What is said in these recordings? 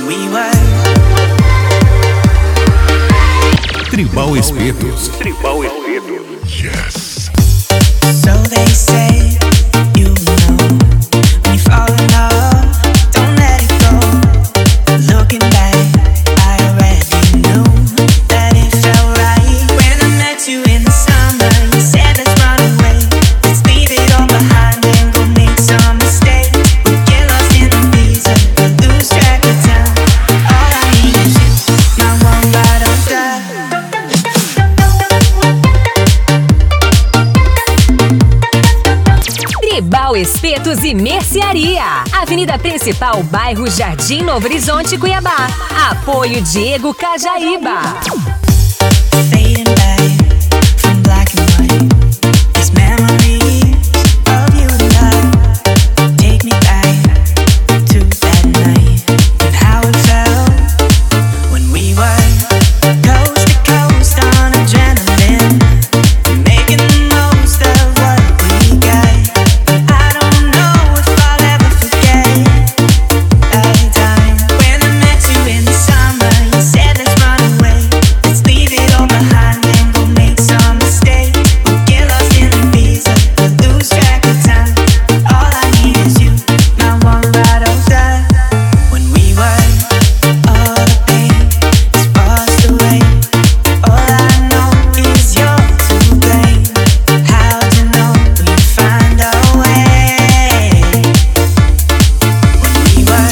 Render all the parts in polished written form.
Tribal Espetos. Tribal Espetos. Yes. So they say, you know, when you fall in love, don't let it go. Looking back, I already knew that it felt right. When I met you in the summer, you said let's run away. Let's leave it all behind and go make some mistakes. We'll get lost in the visa, we'll lose track of time. All I need is you, my one ride or die. Tribal Espetos e Mercearia. Avenida Principal, bairro Jardim Novo Horizonte, Cuiabá. Apoio Diego Cajaíba. Fading back from black and white. These memories of you and I take me back to that night and how it felt when we were coast to coast on adrenaline, making the most of what we got. I don't know if I'll ever forget that time when I met you in the summer. You said let's run away. Let's leave it all behind and go make some mistakes. We'll get lost in the visa, we'll lose track of time. All I need is you, my one ride or die. When we were, all the pain is washed away. All I know is you're to blame. How to know we find our way? When we were.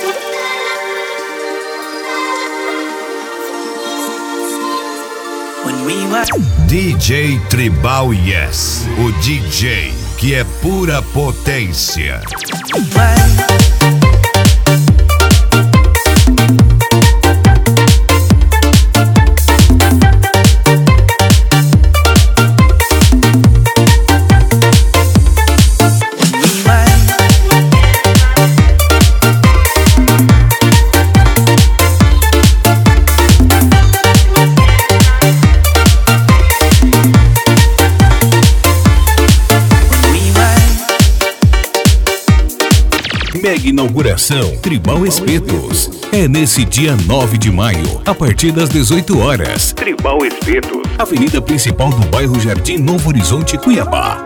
When we were. DJ Tribal Yes. O DJ que é pura potência. Mega inauguração Tribal Espetos. É nesse dia 9 de maio, a partir das 18 horas. Tribal Espetos. Avenida Principal do bairro Jardim Novo Horizonte, Cuiabá.